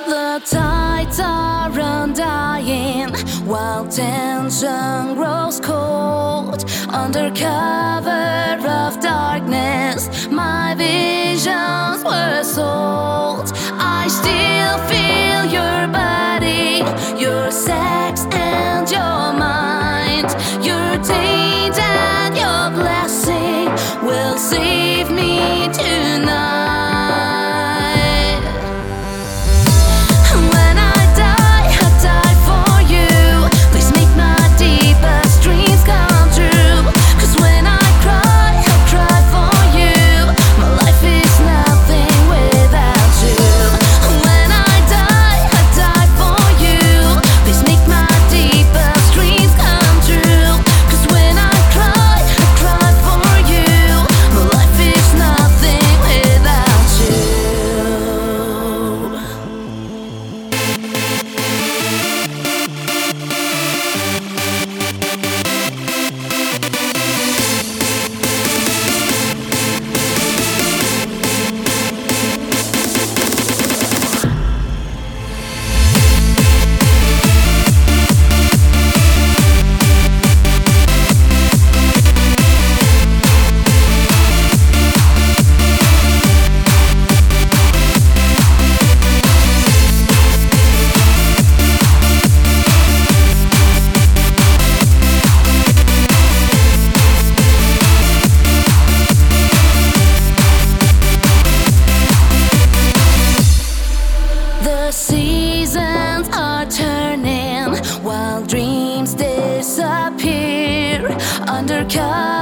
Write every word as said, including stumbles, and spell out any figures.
The tides are undying while tension grows cold. Under cover of darkness, my visions were sold. I still feel your body, your sex and your mind, your taint and your blessing will save me tonight. Seasons are turning while dreams disappear under cover.